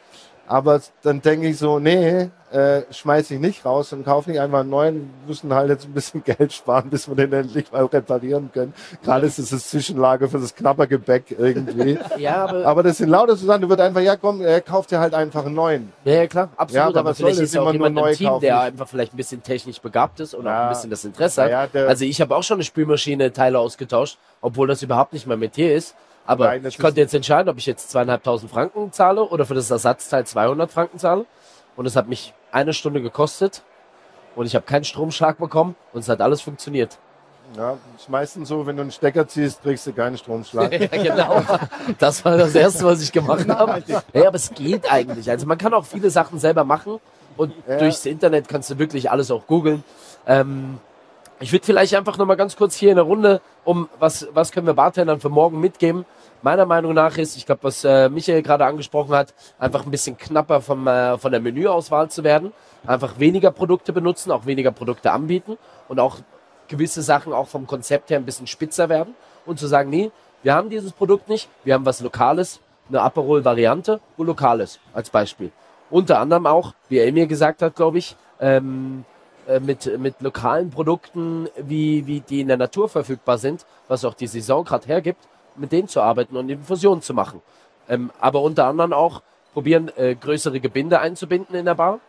Aber dann denke ich so, nee, äh, schmeiß ich nicht raus und kaufe nicht einfach einen neuen. Wir müssen halt jetzt ein bisschen Geld sparen, bis wir den endlich mal reparieren können. Gerade ist es das Zwischenlager für das Knabbergebäck irgendwie. Ja, aber, aber das sind lauter so Sachen, du wird einfach, ja komm, er kauft dir halt einfach einen neuen. Ja, ja klar, absolut. Ja, aber, aber was vielleicht vielleicht ist ist ja auch jemand neu im Team, kaufen. der einfach vielleicht ein bisschen technisch begabt ist oder Ja. auch ein bisschen das Interesse hat. Ja, ja, also ich habe auch schon eine Spülmaschine Teile ausgetauscht, obwohl das überhaupt nicht mein Metier ist. Aber Nein, das ich konnte jetzt entscheiden, ob ich jetzt zweieinhalbtausend Franken zahle oder für das Ersatzteil zweihundert Franken zahle. Und es hat mich eine Stunde gekostet und ich habe keinen Stromschlag bekommen und es hat alles funktioniert. Ja, ist meistens so, wenn du einen Stecker ziehst, kriegst du keinen Stromschlag. Ja, genau. Das war das Erste, was ich gemacht habe. Ja, aber es geht eigentlich. Also man kann auch viele Sachen selber machen und Ja. durchs Internet kannst du wirklich alles auch googeln. Ähm, ich würde vielleicht einfach nochmal ganz kurz hier in der Runde, um was, was können wir Bartendern für morgen mitgeben. Meiner Meinung nach ist, ich glaube, was äh, Michael gerade angesprochen hat, einfach ein bisschen knapper vom, äh, von der Menüauswahl zu werden. Einfach weniger Produkte benutzen, auch weniger Produkte anbieten und auch gewisse Sachen auch vom Konzept her ein bisschen spitzer werden und zu sagen, nee, wir haben dieses Produkt nicht, wir haben was Lokales, eine Aperol-Variante, wo lokal ist, als Beispiel. Unter anderem auch, wie er mir gesagt hat, glaube ich, ähm, äh, mit, mit lokalen Produkten, wie, wie die in der Natur verfügbar sind, was auch die Saison gerade hergibt, mit denen zu arbeiten und Infusionen zu machen. Ähm, aber unter anderem auch probieren, äh, größere Gebinde einzubinden in der Bar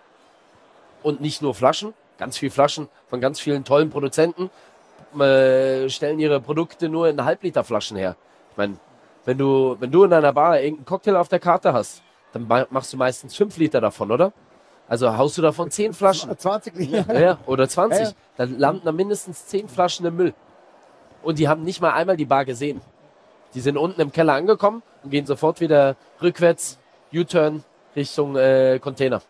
und nicht nur Flaschen. Ganz viele Flaschen von ganz vielen tollen Produzenten äh, stellen ihre Produkte nur in Halbliter-Flaschen her. Ich meine, wenn du, wenn du in einer Bar irgendeinen Cocktail auf der Karte hast, dann machst du meistens fünf Liter davon, oder? Also haust du davon zehn Flaschen. zwanzig Liter. Ja, ja, oder zwanzig. Ja, ja. Dann landen da mindestens zehn Flaschen im Müll. Und die haben nicht mal einmal die Bar gesehen. Die sind unten im Keller angekommen und gehen sofort wieder rückwärts, U-Turn, Richtung äh, Container.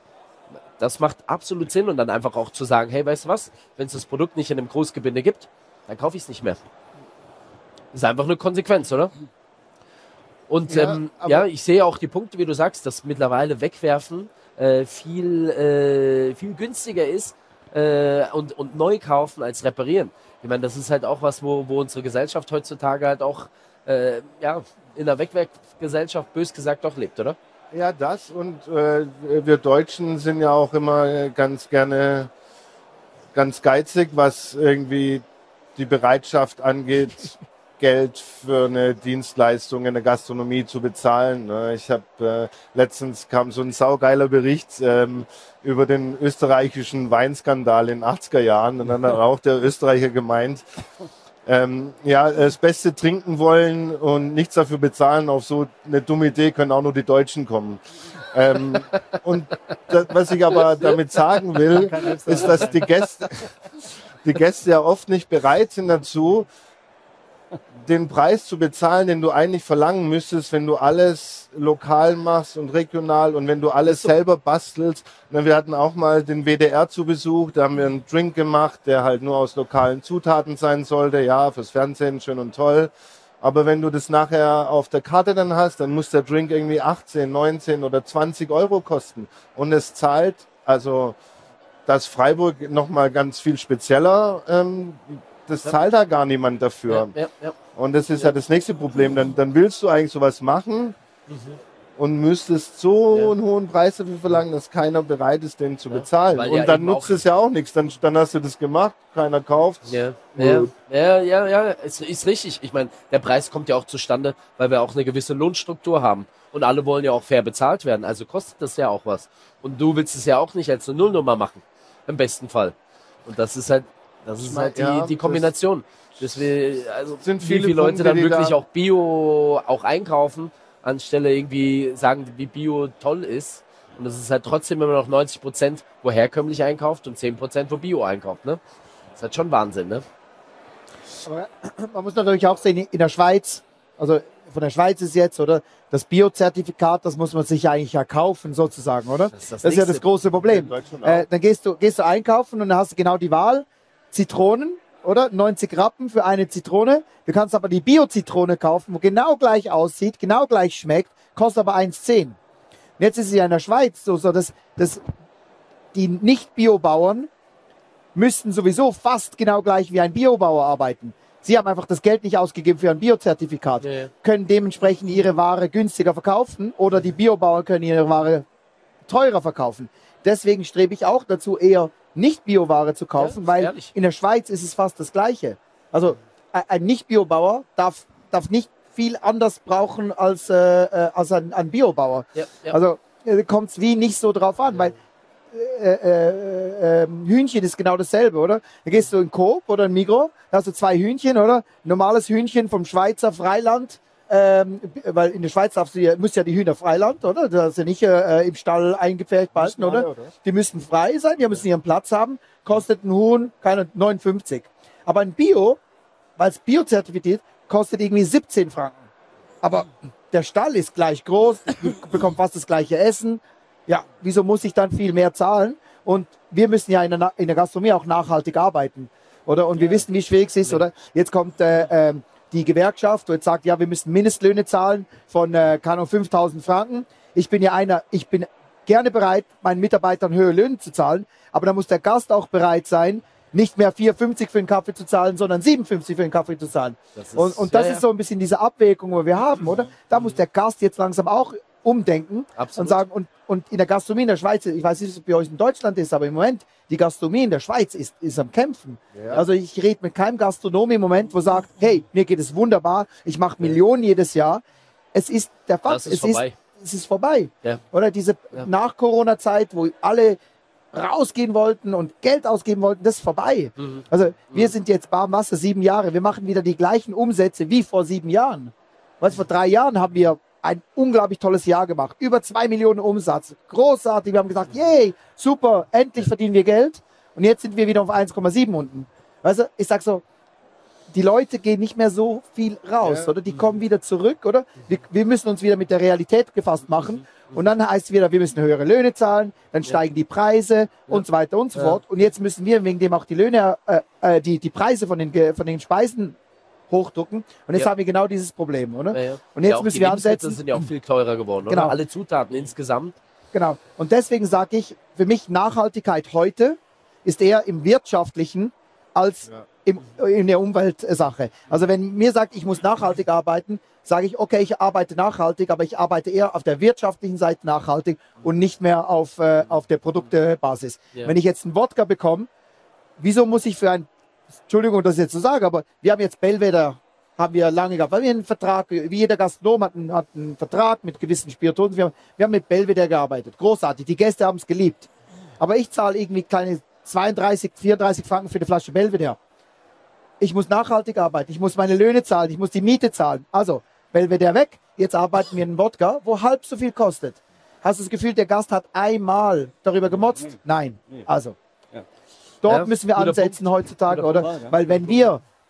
Das macht absolut Sinn und dann einfach auch zu sagen, hey, weißt du was, wenn es das Produkt nicht in einem Großgebinde gibt, dann kaufe ich es nicht mehr. Das ist einfach eine Konsequenz, oder? Und Ja, ähm, aber- ja, ich sehe auch die Punkte, wie du sagst, dass mittlerweile wegwerfen äh, viel, äh, viel günstiger ist äh, und, und neu kaufen als reparieren. Ich meine, das ist halt auch was, wo, wo unsere Gesellschaft heutzutage halt auch äh, ja, in der Wegwerfgesellschaft, bös gesagt, doch lebt, oder? Ja, das und äh, wir Deutschen sind ja auch immer ganz gerne ganz geizig, was irgendwie die Bereitschaft angeht, Geld für eine Dienstleistung in der Gastronomie zu bezahlen. Ne? Ich habe äh, letztens kam so ein saugeiler Bericht ähm, über den österreichischen Weinskandal in den achtziger Jahren und dann hat auch der Österreicher gemeint, ähm, ja, das Beste trinken wollen und nichts dafür bezahlen, auf so eine dumme Idee können auch nur die Deutschen kommen. ähm, und das, was ich aber damit sagen will, ist, dass die Gäste, die Gäste ja oft nicht bereit sind dazu, den Preis zu bezahlen, den du eigentlich verlangen müsstest, wenn du alles lokal machst und regional und wenn du alles so. selber bastelst. Na, wir hatten auch mal den W D R zu Besuch, da haben wir einen Drink gemacht, der halt nur aus lokalen Zutaten sein sollte. Ja, fürs Fernsehen schön und toll. Aber wenn du das nachher auf der Karte dann hast, dann muss der Drink irgendwie achtzehn, neunzehn oder zwanzig Euro kosten. Und es zahlt, also das Freiburg nochmal ganz viel spezieller, ähm, das Ja. zahlt da gar niemand dafür. Ja, ja, ja. Und das ist ja, das nächste Problem. Dann, dann willst du eigentlich sowas machen und müsstest so Ja. einen hohen Preis dafür verlangen, dass keiner bereit ist, den zu Ja, bezahlen. weil Und ja dann eben nutzt auch- es ja auch nichts. Dann, dann hast du das gemacht, keiner kauft. Ja, ja, Gut. ja, ja, ja, ist, ist richtig. Ich meine, der Preis kommt ja auch zustande, weil wir auch eine gewisse Lohnstruktur haben. Und alle wollen ja auch fair bezahlt werden. Also kostet das ja auch was. Und du willst es ja auch nicht als eine Nullnummer machen. Im besten Fall. Und das ist halt, das ist halt die, Ja, die das Kombination. Dass wir, also sind wie viele viele Leute Punkte, dann die wirklich da- auch Bio auch einkaufen, anstelle irgendwie sagen, wie Bio toll ist. Und das ist halt trotzdem immer noch neunzig Prozent, wo herkömmlich einkauft und zehn Prozent, wo Bio einkauft, ne? Das ist halt schon Wahnsinn, ne? Aber man muss natürlich auch sehen, in der Schweiz, also von der Schweiz ist jetzt, oder? Das Biozertifikat, das muss man sich eigentlich ja kaufen, sozusagen, oder? Das ist das Das ist ja Nächste. das große Problem. In Deutschland auch. Äh, dann gehst du, gehst du einkaufen und dann hast du genau die Wahl. Zitronen, oder? neunzig Rappen für eine Zitrone. Du kannst aber die Bio-Zitrone kaufen, wo genau gleich aussieht, genau gleich schmeckt, kostet aber eins zehn. Und jetzt ist es ja in der Schweiz so, so dass, dass die Nicht-Biobauern müssten sowieso fast genau gleich wie ein Biobauer arbeiten. Sie haben einfach das Geld nicht ausgegeben für ein Biozertifikat, Ja, ja. können dementsprechend ihre Ware günstiger verkaufen oder die Biobauern können ihre Ware teurer verkaufen. Deswegen strebe ich auch dazu, eher nicht Bioware zu kaufen, Ja, weil ehrlich. in der Schweiz ist es fast das Gleiche. Also ein- ein Nicht-Biobauer darf, darf nicht viel anders brauchen als, äh, äh, als ein, ein Biobauer. Ja, ja. Also kommt es wie nicht so drauf an, weil äh, äh, äh, Hühnchen ist genau dasselbe, oder? Da gehst du in Coop oder in Migros, da hast du zwei Hühnchen, oder? Normales Hühnchen vom Schweizer Freiland, ähm, weil in der Schweiz darfst du ja, musst ja die Hühner Freiland, oder? Da hast du nicht äh, im Stall eingepfercht behalten, oder? alle, oder? Die müssten frei sein, die müssen ihren Platz haben, kostet ein Huhn, keine neunundfünfzig. Aber ein Bio, weil es Bio-zertifiziert, kostet irgendwie siebzehn Franken. Aber der Stall ist gleich groß, du bekommst fast das gleiche Essen. Ja, wieso muss ich dann viel mehr zahlen? Und wir müssen ja in der, Na- in der Gastronomie auch nachhaltig arbeiten, oder? Und wir wissen, wie schwierig es ist, oder? Jetzt kommt äh, ähm, die Gewerkschaft und sagt, ja, wir müssen Mindestlöhne zahlen von, äh, keine Ahnung, fünftausend Franken. Ich bin ja einer, ich bin gerne bereit, meinen Mitarbeitern höhere Löhne zu zahlen, aber da muss der Gast auch bereit sein, nicht mehr vier fünfzig für einen Kaffee zu zahlen, sondern sieben fünfzig für einen Kaffee zu zahlen. Das ist- und und das ja, ja. ist so ein bisschen diese Abwägung, wo wir haben, oder? Da muss der Gast jetzt langsam auch umdenken Absolut. und sagen, und, und in der Gastronomie in der Schweiz, ich weiß nicht, wie es bei euch in Deutschland ist, aber im Moment, die Gastronomie in der Schweiz ist, ist am Kämpfen. Ja. Also ich rede mit keinem Gastronom im Moment, wo sagt, hey, mir geht es wunderbar, ich mache Millionen jedes Jahr. Es ist der Fakt, Das ist es, vorbei. ist, es ist vorbei. Ja. Oder diese Ja. Nach-Corona-Zeit, wo alle rausgehen wollten und Geld ausgeben wollten, das ist vorbei. Mhm. Also wir sind jetzt Barmasse sieben Jahre, wir machen wieder die gleichen Umsätze wie vor sieben Jahren. Weißt, vor drei Jahren haben wir ein unglaublich tolles Jahr gemacht. Über zwei Millionen Umsatz. Großartig. Wir haben gesagt, yay, super, endlich verdienen wir Geld. Und jetzt sind wir wieder auf eins Komma sieben unten. Weißt du, ich sag so, die Leute gehen nicht mehr so viel raus, Ja. oder? Die kommen wieder zurück, oder? Wir, wir müssen uns wieder mit der Realität gefasst machen. Und dann heißt es wieder, wir müssen höhere Löhne zahlen, dann steigen die Preise und so weiter und so Ja. fort. Und jetzt müssen wir wegen dem auch die Löhne, äh, äh, die, die Preise von den, Ge- von den Speisen hochdrucken. Und jetzt Ja. haben wir genau dieses Problem, oder? Ja, ja. Und jetzt ja, auch müssen die wir Lebensmittel ansetzen. sind ja auch viel teurer geworden, Genau. oder? Alle Zutaten insgesamt. Genau. Und deswegen sage ich, für mich Nachhaltigkeit heute ist eher im Wirtschaftlichen als Ja. im, in der Umweltsache. Also wenn mir sagt, ich muss nachhaltig arbeiten, sage ich, okay, ich arbeite nachhaltig, aber ich arbeite eher auf der wirtschaftlichen Seite nachhaltig und nicht mehr auf, äh, auf der Produktebasis. Ja. Wenn ich jetzt einen Wodka bekomme, wieso muss ich für ein, Entschuldigung, das jetzt zu sagen, aber wir haben jetzt Belvedere, haben wir lange gehabt, weil wir einen Vertrag, wie jeder Gastronom hat einen, hat einen Vertrag mit gewissen Spirituosen, wir, haben- wir haben mit Belvedere gearbeitet, großartig, die Gäste haben es geliebt. Aber ich zahle irgendwie kleine zweiunddreißig, vierunddreißig Franken für eine Flasche Belvedere. Ich muss nachhaltig arbeiten, ich muss meine Löhne zahlen, ich muss die Miete zahlen. Also, Belvedere weg, jetzt arbeiten wir einen Wodka, wo halb so viel kostet. Hast du das Gefühl, der Gast hat einmal darüber gemotzt? Nein. Also, Ja. dort Ja, müssen wir guter ansetzen heutzutage, Guter oder? Punkt, ja. Weil wenn wir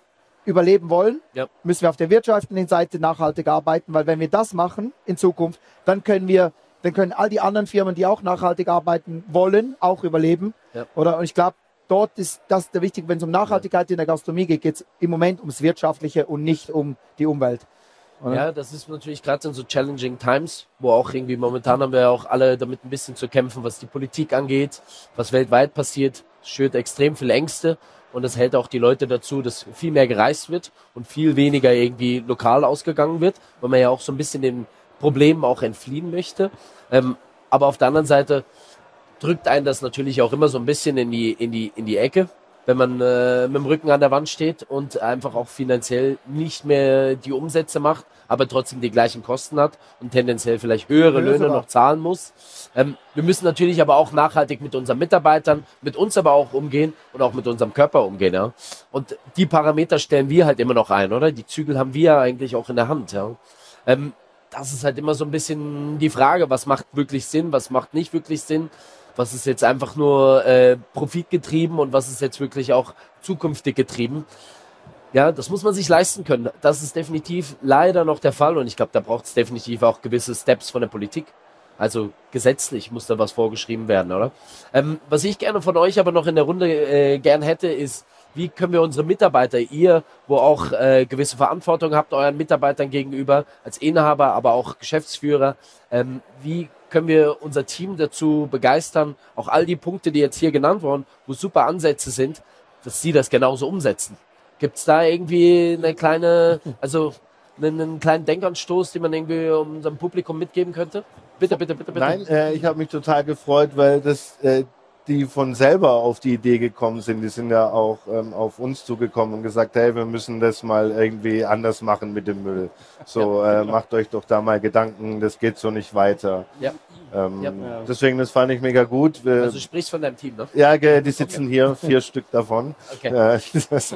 überleben wollen, Ja. müssen wir auf der wirtschaftlichen Seite nachhaltig arbeiten, weil wenn wir das machen in Zukunft, dann können wir, dann können all die anderen Firmen, die auch nachhaltig arbeiten wollen, auch überleben. Ja. Oder? Und ich glaube, dort ist das der wichtige, wenn es um Nachhaltigkeit in der Gastronomie geht, geht es im Moment ums Wirtschaftliche und nicht um die Umwelt. Oder? Ja, das ist natürlich gerade in so challenging times, wo auch irgendwie momentan haben wir ja auch alle damit ein bisschen zu kämpfen, was die Politik angeht, was weltweit passiert, schürt extrem viele Ängste und das hält auch die Leute dazu, dass viel mehr gereist wird und viel weniger irgendwie lokal ausgegangen wird, weil man ja auch so ein bisschen den Problemen auch entfliehen möchte. Ähm, aber auf der anderen Seite drückt einen das natürlich auch immer so ein bisschen in die, in die, in die Ecke, wenn man äh, mit dem Rücken an der Wand steht und einfach auch finanziell nicht mehr die Umsätze macht, aber trotzdem die gleichen Kosten hat und tendenziell vielleicht höhere Löse Löhne war. noch zahlen muss. Ähm, wir müssen natürlich aber auch nachhaltig mit unseren Mitarbeitern, mit uns aber auch umgehen und auch mit unserem Körper umgehen. Ja? Und die Parameter stellen wir halt immer noch ein, oder? Die Zügel haben wir eigentlich auch in der Hand. Ja? Ähm, das ist halt immer so ein bisschen die Frage, was macht wirklich Sinn, was macht nicht wirklich Sinn. Was ist jetzt einfach nur äh, profitgetrieben und was ist jetzt wirklich auch zukünftig getrieben. Ja, das muss man sich leisten können. Das ist definitiv leider noch der Fall und ich glaube, da braucht es definitiv auch gewisse Steps von der Politik. Also gesetzlich muss da was vorgeschrieben werden, oder? Ähm, was ich gerne von euch aber noch in der Runde äh, gern hätte, ist, wie können wir unsere Mitarbeiter, ihr, wo auch äh, gewisse Verantwortung habt euren Mitarbeitern gegenüber, als Inhaber, aber auch Geschäftsführer, ähm, wie können wir unser Team dazu begeistern, auch all die Punkte, die jetzt hier genannt wurden, wo super Ansätze sind, dass sie das genauso umsetzen? Gibt es da irgendwie eine kleine, also einen, einen kleinen Denkanstoß, den man irgendwie unserem Publikum mitgeben könnte? Bitte, bitte, bitte, bitte. Nein, äh, ich habe mich total gefreut, weil das äh, die von selber auf die Idee gekommen sind. Die sind ja auch ähm, auf uns zugekommen und gesagt, hey, wir müssen das mal irgendwie anders machen mit dem Müll. So, äh, macht euch doch da mal Gedanken, das geht so nicht weiter. Ja. Ähm, Ja. Deswegen, das fand ich mega gut. Wir, Also du sprichst von deinem Team, ne? ja, ge- die sitzen hier, vier Stück davon. Okay. Äh, das,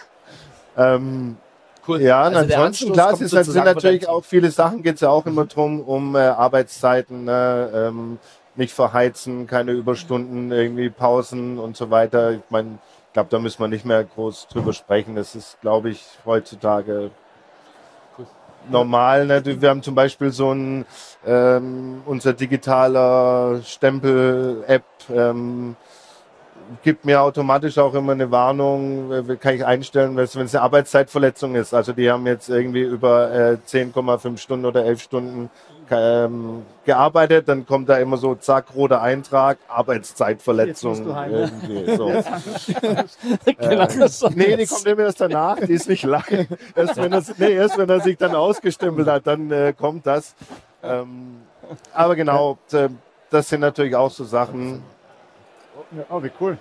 ähm, Cool. Ja, und Also der ansonsten, Anstoß klar, kommt es ist, halt- sind sozusagen von natürlich deinem Team. auch viele Sachen, geht es ja auch immer drum, um äh, Arbeitszeiten, ne, ähm, nicht verheizen, keine Überstunden, irgendwie Pausen und so weiter. Ich meine, ich glaube, da müssen wir nicht mehr groß drüber sprechen. Das ist, glaube ich, heutzutage Cool. normal. Ne? Wir haben zum Beispiel so ein, ähm, unser digitaler Stempel-App, ähm, gibt mir automatisch auch immer eine Warnung, äh, kann ich einstellen, wenn es eine Arbeitszeitverletzung ist. Also die haben jetzt irgendwie über äh, zehn Komma fünf Stunden oder elf Stunden ähm, gearbeitet, dann kommt da immer so, zack, roter Eintrag, Arbeitszeitverletzung. Jetzt musst du heim, ne? Irgendwie, so. Genau äh, so. nee, die kommt immer erst danach, die ist nicht lang. Erst wenn, er, nee, erst wenn er sich dann ausgestempelt hat, dann äh, kommt das. Ähm, aber genau, äh, das sind natürlich auch so Sachen. Ja, oh, wie cool.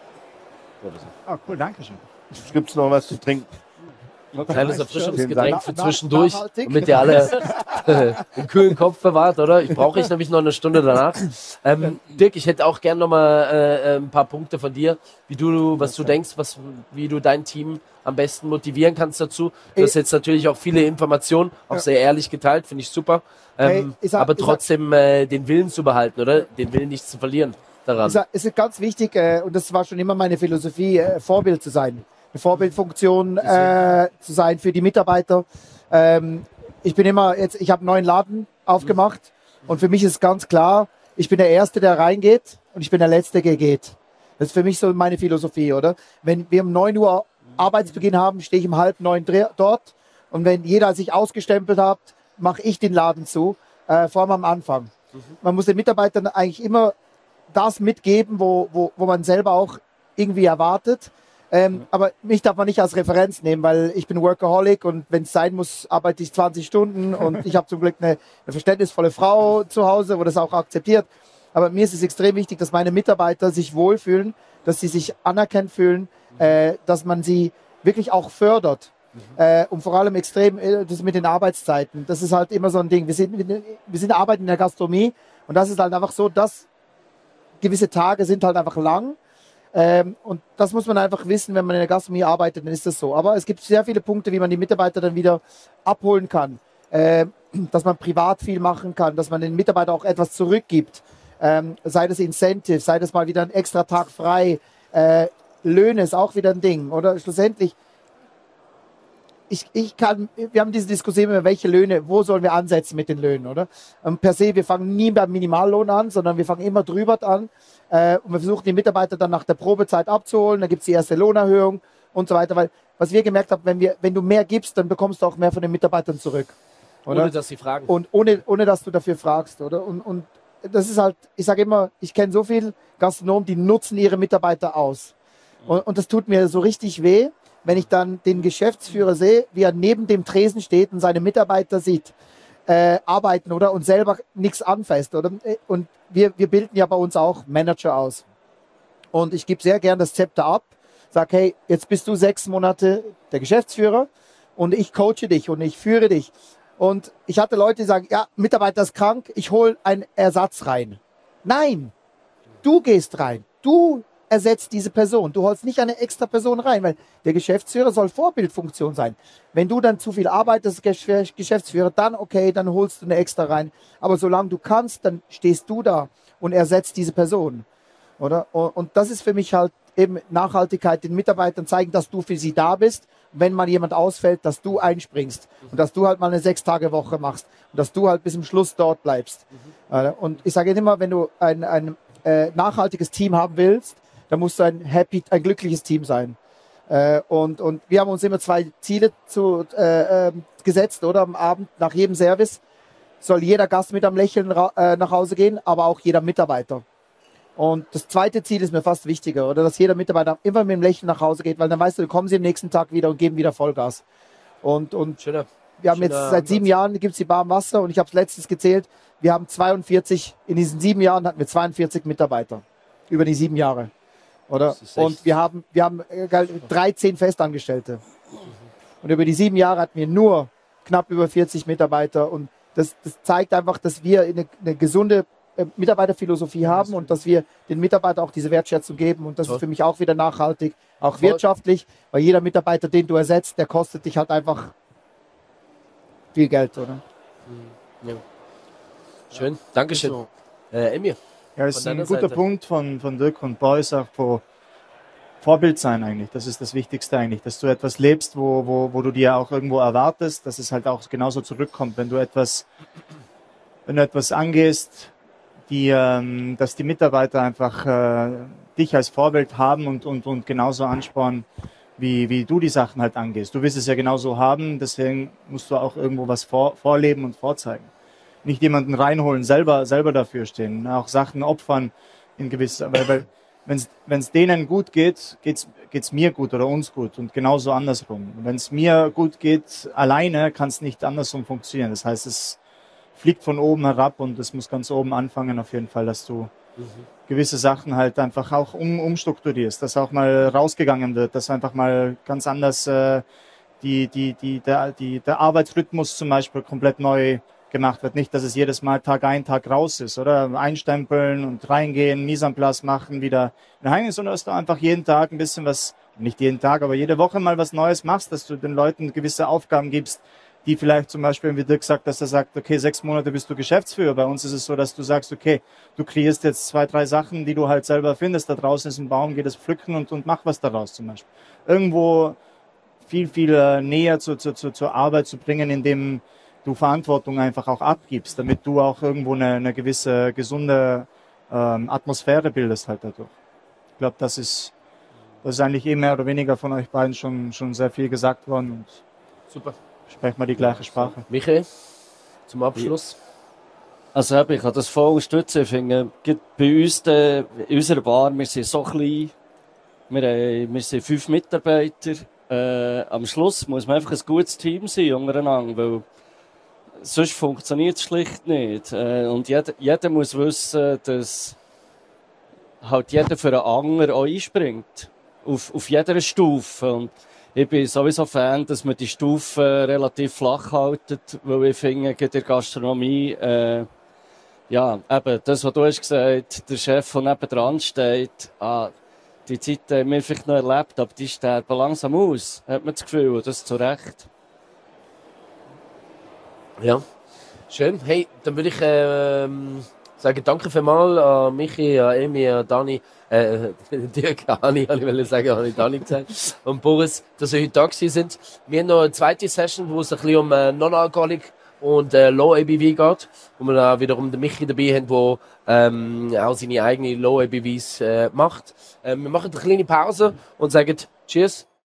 Oh, cool, danke schön. Gibt es noch was zu trinken? Kleines Erfrischungsgetränk Na- für na- zwischendurch, nachhaltig. damit ihr alle äh, einen kühlen Kopf bewahrt, oder? Ich brauche ich nämlich noch eine Stunde danach. Ähm, Dirk, ich hätte auch gern noch mal äh, ein paar Punkte von dir, wie du, was du denkst, was, wie du dein Team am besten motivieren kannst dazu. Du hast jetzt natürlich auch viele Informationen, auch sehr ehrlich geteilt, finde ich super. Ähm, Hey, ich sag- aber ich sag- trotzdem äh, den Willen zu behalten, oder? Den Willen nicht zu verlieren daran. Es ist- es ist ganz wichtig, äh, und das war schon immer meine Philosophie, äh, Vorbild zu sein. Eine Vorbildfunktion äh, zu sein für die Mitarbeiter. Ähm, ich bin immer jetzt, ich habe einen neuen Laden aufgemacht und für mich ist ganz klar, ich bin der Erste, der reingeht und ich bin der Letzte, der geht. Das ist für mich so meine Philosophie, oder? Wenn wir um neun Uhr Arbeitsbeginn haben, stehe ich um halb neun dre- dort und wenn jeder sich ausgestempelt hat, mache ich den Laden zu, äh, vor allem am Anfang. Man muss den Mitarbeitern eigentlich immer das mitgeben, wo, wo, wo man selber auch irgendwie erwartet. Ähm, aber mich darf man nicht als Referenz nehmen, weil ich bin Workaholic und wenn es sein muss, arbeite ich zwanzig Stunden und ich habe zum Glück eine, eine verständnisvolle Frau zu Hause, wo das auch akzeptiert. Aber mir ist es extrem wichtig, dass meine Mitarbeiter sich wohlfühlen, dass sie sich anerkannt fühlen, äh, dass man sie wirklich auch fördert. Äh, und vor allem extrem äh, das mit den Arbeitszeiten. Das ist halt immer so ein Ding. Wir sind, wir sind arbeiten in der Gastronomie und das ist halt einfach so, dass gewisse Tage sind halt einfach lang. Ähm, und das muss man einfach wissen, wenn man in der Gastronomie arbeitet, dann ist das so. Aber es gibt sehr viele Punkte, wie man die Mitarbeiter dann wieder abholen kann. Ähm, dass man privat viel machen kann, dass man den Mitarbeitern auch etwas zurückgibt. Ähm, sei das Incentive, sei das mal wieder ein extra Tag frei. Äh, Löhne ist auch wieder ein Ding. Oder schlussendlich, ich, ich kann, wir haben diese Diskussion über welche Löhne, wo sollen wir ansetzen mit den Löhnen, oder? Ähm, per se, wir fangen nie beim Minimallohn an, sondern wir fangen immer drüber an. Äh, und wir versuchen die Mitarbeiter dann nach der Probezeit abzuholen, dann gibt's die erste Lohnerhöhung und so weiter, weil was wir gemerkt haben, wenn wir, wenn du mehr gibst, dann bekommst du auch mehr von den Mitarbeitern zurück. Oder? Ohne dass sie fragen. Und ohne, ohne dass du dafür fragst, oder? Und, und das ist halt, ich sage immer, ich kenne so viele Gastronomen, die nutzen ihre Mitarbeiter aus. Und, und das tut mir so richtig weh, wenn ich dann den Geschäftsführer sehe, wie er neben dem Tresen steht und seine Mitarbeiter sieht, äh, arbeiten, oder? Und selber nichts anfasst, oder? Und wir, wir bilden ja bei uns auch Manager aus. Und ich gebe sehr gern das Zepter ab, sag, hey, jetzt bist du sechs Monate der Geschäftsführer und ich coache dich und ich führe dich. Und ich hatte Leute, die sagen, ja, Mitarbeiter ist krank, ich hole einen Ersatz rein. Nein, du gehst rein. Du ersetzt diese Person. Du holst nicht eine extra Person rein, weil der Geschäftsführer soll Vorbildfunktion sein. Wenn du dann zu viel arbeitest, Geschäftsführer, dann okay, dann holst du eine extra rein. Aber solange du kannst, dann stehst du da und ersetzt diese Person. Oder? Und das ist für mich halt eben Nachhaltigkeit, den Mitarbeitern zeigen, dass du für sie da bist. Wenn mal jemand ausfällt, dass du einspringst und dass du halt mal eine Sechs-Tage-Woche machst und dass du halt bis zum Schluss dort bleibst. Mhm. Und ich sage immer, wenn du ein, ein äh, nachhaltiges Team haben willst, dann musst du ein happy, ein glückliches Team sein. Äh, und, und wir haben uns immer zwei Ziele zu, äh, äh, gesetzt, oder? Am Abend nach jedem Service soll jeder Gast mit einem Lächeln äh, nach Hause gehen, aber auch jeder Mitarbeiter. Und das zweite Ziel ist mir fast wichtiger, oder? Dass jeder Mitarbeiter immer mit dem Lächeln nach Hause geht, weil dann weißt du, kommen sie am nächsten Tag wieder und geben wieder Vollgas. Und, und Schöner, wir haben jetzt seit Ansatz. sieben Jahren gibt's die Bar am Wasser und ich habe es letztens gezählt, wir haben zweiundvierzig, in diesen sieben Jahren hatten wir zweiundvierzig Mitarbeiter. Über die sieben Jahre. Oder? Und wir haben, wir haben dreizehn Festangestellte. Und über die sieben Jahre hatten wir nur knapp über vierzig Mitarbeiter. Und das, das zeigt einfach, dass wir eine, eine gesunde Mitarbeiterphilosophie haben und dass wir den Mitarbeitern auch diese Wertschätzung geben. Und das Toll. ist für mich auch wieder nachhaltig, auch Voll. wirtschaftlich, weil jeder Mitarbeiter, den du ersetzt, der kostet dich halt einfach viel Geld, oder? Ja. Schön, Dankeschön. So. Äh, Emir. Ja, das Von ist ein deiner guter Seite. Punkt von, von Dirk und Boris auch vor Vorbild sein eigentlich. Das ist das Wichtigste eigentlich, dass du etwas lebst, wo, wo, wo du dir auch irgendwo erwartest, dass es halt auch genauso zurückkommt. Wenn du etwas, wenn du etwas angehst, die, ähm, dass die Mitarbeiter einfach äh, dich als Vorbild haben und, und, und genauso anspornen, wie, wie du die Sachen halt angehst. Du willst es ja genauso haben, deswegen musst du auch irgendwo was vor, vorleben und vorzeigen. Nicht jemanden reinholen, selber, selber dafür stehen, auch Sachen opfern in gewisser, weil, weil wenn es denen gut geht, geht's geht's mir gut oder uns gut und genauso andersrum. Wenn es mir gut geht, alleine kann es nicht andersrum funktionieren. Das heißt, es fliegt von oben herab und es muss ganz oben anfangen auf jeden Fall, dass du mhm. gewisse Sachen halt einfach auch um, umstrukturierst, dass auch mal rausgegangen wird, dass einfach mal ganz anders äh, die, die, die, der, die, der Arbeitsrhythmus zum Beispiel komplett neu gemacht wird. Nicht, dass es jedes Mal Tag ein, Tag raus ist, oder? Einstempeln und reingehen, Mise en place machen, wieder rein, sondern dass du einfach jeden Tag ein bisschen was, nicht jeden Tag, aber jede Woche mal was Neues machst, dass du den Leuten gewisse Aufgaben gibst, die vielleicht zum Beispiel, wie Dirk gesagt, dass er sagt, okay, sechs Monate bist du Geschäftsführer. Bei uns ist es so, dass du sagst, okay, du kreierst jetzt zwei, drei Sachen, die du halt selber findest. Da draußen ist ein Baum, geh das pflücken und, und mach was daraus zum Beispiel. Irgendwo viel, viel äh, näher zu, zu, zu, zur Arbeit zu bringen, indem du Verantwortung einfach auch abgibst, damit du auch irgendwo eine, eine gewisse gesunde ähm, Atmosphäre bildest halt dadurch. Ich glaube, das ist, das ist eigentlich eh mehr oder weniger von euch beiden schon, schon sehr viel gesagt worden und Super. sprechen wir die gleiche Sprache. Michael, zum Abschluss. Also eben, ich kann das voll unterstützen. Ich finde, gerade bei uns, de, in unserer Bar, wir sind so klein, wir, haben, wir sind fünf Mitarbeiter. Äh, am Schluss muss man einfach ein gutes Team sein untereinander, weil sonst funktioniert es schlicht nicht. Äh, und jeder, jeder muss wissen, dass halt jeder für einen anderen auch einspringt. Auf, auf jeder Stufe. Und ich bin sowieso Fan, dass man die Stufen relativ flach haltet, weil ich finde, in der Gastronomie, äh, ja, eben, das, was du hast gesagt, der Chef, der nebendran steht, ah, die Zeit haben wir vielleicht noch erlebt, aber die sterben langsam aus, hat man das Gefühl, und das zu Recht. Ja, schön. Hey, dann würde ich ähm, Sage danke vielmals an Michi, an Emi, an Dani, äh, Dirk, Ani, ich will sagen, habe ich Dani gesagt, und Boris, dass ihr heute da gewesen sind. Wir haben noch eine zweite Session, wo es ein bisschen um äh, Non-Alcoholic und äh, Low A B V geht, wo wir da wiederum den Michi dabei haben, der ähm, auch seine eigene Low A B Vs äh, macht. Äh, wir machen eine kleine Pause und sagen Cheers.